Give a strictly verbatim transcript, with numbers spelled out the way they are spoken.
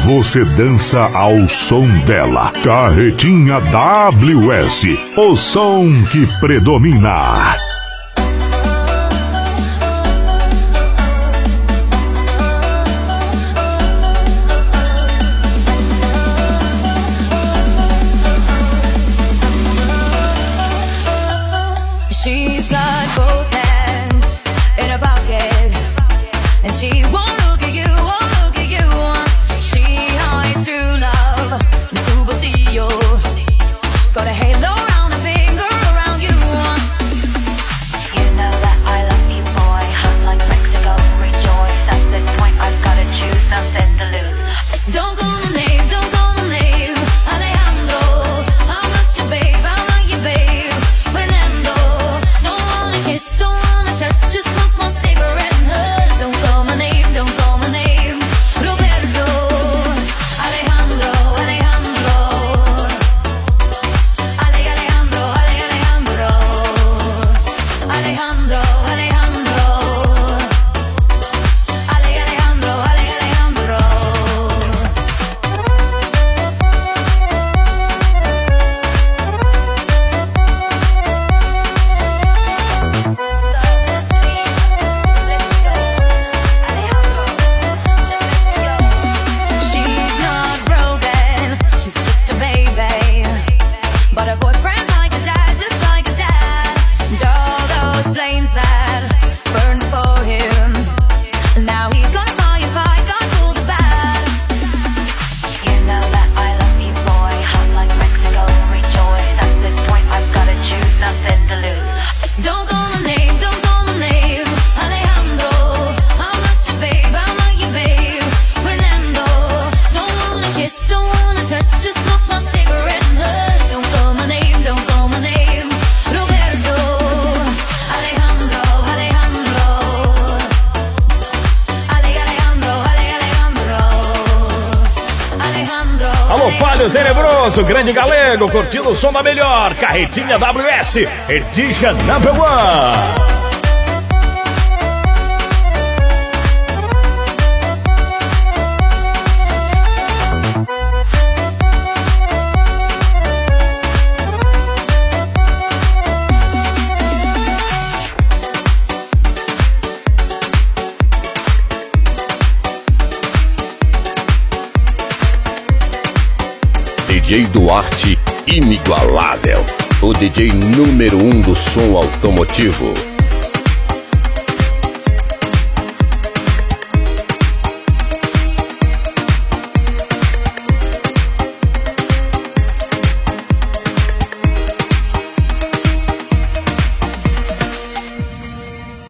você dança ao som dela. Carretinha W S, o som que predomina. She's got both hands in her pocket, and she won't look at you, won't look at you. She hides true love in su bolsillo. She's got a halo around her finger, around you. You know that I love you, boy, hot like Mexico. Rejoice, at this point I've gotta choose something to lose. Don't call my name, don't call my name, Alejandro. I'm not your babe, I'm not your babe, Fernando. Don't wanna kiss, don't wanna touch, just smoke my cigarette and hush. Don't call my name, don't call my name, Roberto. Alejandro, Alejandro, Ale, Alejandro, Ale, Alejandro, Alejandro, Alejandro, Ale, Alejandro, Ale, Alejandro. She's not broken, she's just a baby, but her boyfriend's like a dad, just like a dad. And all those flames that burned for him, now he's gonna fight and fight, gonna pull the bad. You know that I love you, boy, hot like Mexico. Rejoice, at this point I've gotta choose something to lose. Don't call my name, don't call my name, Alejandro. I'm not your babe, I'm not your babe, Fernando. Don't wanna kiss, don't wanna touch, just smoke my cigarette and hush. Don't call my name, don't call my name, Roberto. Alejandro, Alejandro, Ale, Alejandro, Ale, Alejandro, Alejandro. Alô, Palio Tenebroso, grande galego, curtindo o som da melhor. Carretinha W S, Edition Number One. D J Duarte, inigualável. O D J número um do som automotivo.